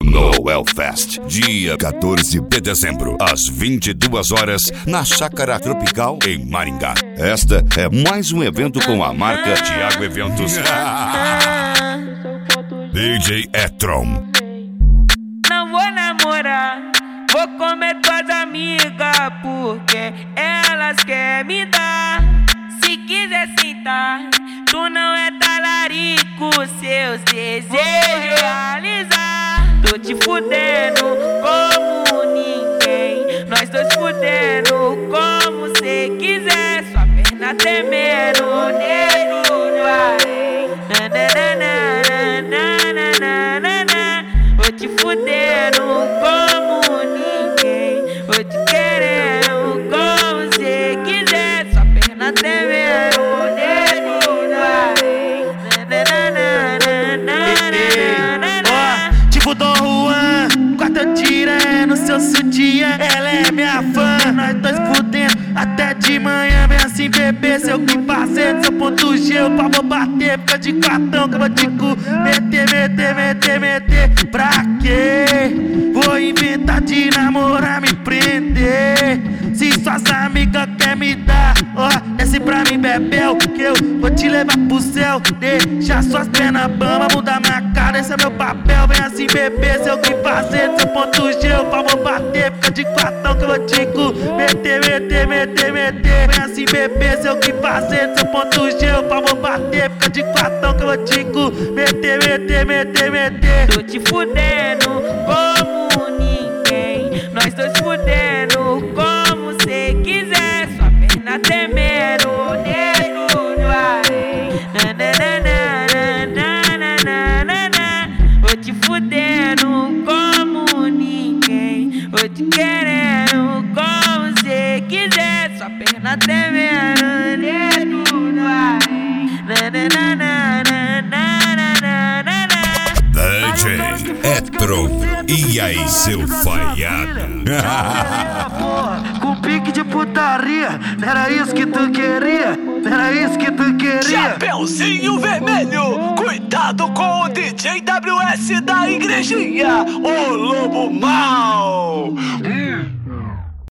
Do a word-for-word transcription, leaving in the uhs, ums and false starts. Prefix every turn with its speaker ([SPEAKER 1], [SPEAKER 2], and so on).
[SPEAKER 1] Noel Fest, dia quatorze de dezembro, às vinte e duas horas, na Chácara Tropical, em Maringá. Esta é mais um evento com a marca Thiago Eventos. D J E-Tron.
[SPEAKER 2] Não vou namorar, vou comer tuas amigas, porque elas querem me dar. Se quiser sentar, tu não é talarico, seus desejos realizar. Tô te fudendo como ninguém, nós dois fudendo como cê quiser. Sua perna tremendo, nego no arém. Nananana, vou te fudendo como ninguém, vou te querendo como cê quiser. Sua perna tremendo, nego no arém.
[SPEAKER 3] Ó, tipo Dom Juan, quarta tira no seu sutiã. Ela é minha fã, nós dois fudendo até de manhã. Vem assim, bebê, seu que fazer, seu ponto G, eu pra vou bater. Fica de cartão que eu vou te cu, meter, meter, meter, meter. Pra quê? Vou inventar de namorar, me prender. Se suas amigas quer me dar, ó, desce pra mim, bebel, que eu vou te levar pro céu. Deixa suas pernas bamba, mudar minha cara, esse é meu papel. Vem assim, bebê, seu que fazer, seu ponto G, eu pra vou bater. Fica de quatão que eu vou te cu, meter, meter, meter, meter. Vem assim, bebê, seu que fazer, seu ponto G, eu pra vou bater. Fica de quatão que eu vou te cu, meter, meter, meter, meter.
[SPEAKER 2] Tô te fudendo como ninguém, nós dois fudendo como cê quiser. Sua perna tremendo, nego no arém. Nananana, vou te fudendo como ninguém, vou te querendo como cê quiser. Sua perna tremendo, nego no arém.
[SPEAKER 1] D J E-Tron. E aí, seu falhado?
[SPEAKER 3] Com pique de putaria, não era isso que tu queria, não era isso que tu queria.
[SPEAKER 4] Chapeuzinho vermelho, cuidado com o D J W S da igrejinha, o lobo mau. Hum.